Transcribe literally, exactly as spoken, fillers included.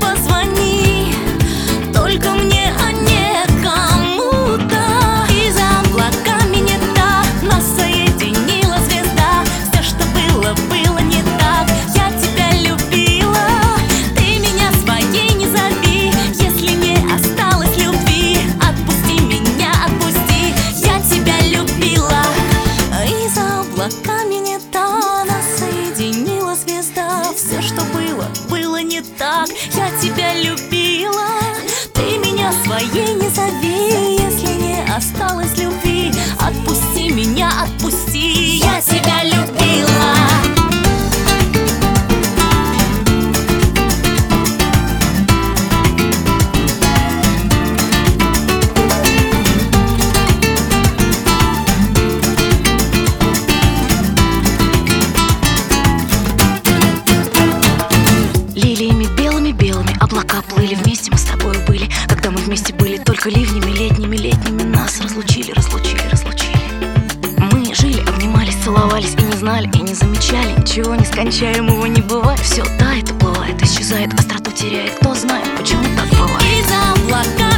позвони, только мне, а не кому-то. И за облаками не так нас соединила звезда. Все, что было, было не так. Я тебя любила, ты меня своей не зови. Если не осталось любви, отпусти меня, отпусти. Я тебя любила. И за облаками не так нас соединила звезда. Все, что было, было не так. Я тебя любила, ты меня своей не зови. Если не осталось любви, отпусти меня, отпусти. Я тебя любила. Лилиями белыми-белыми облака плыли, вместе мы с тобой были. Когда мы вместе были, только ливнями летними, летними нас разлучили, разлучили, разлучили. Мы жили, обнимались, целовались и не знали, и не замечали ничего нескончаемого не бывает. Все тает, уплывает, исчезает, остроту теряет. Кто знает, почему так бывает. И за облака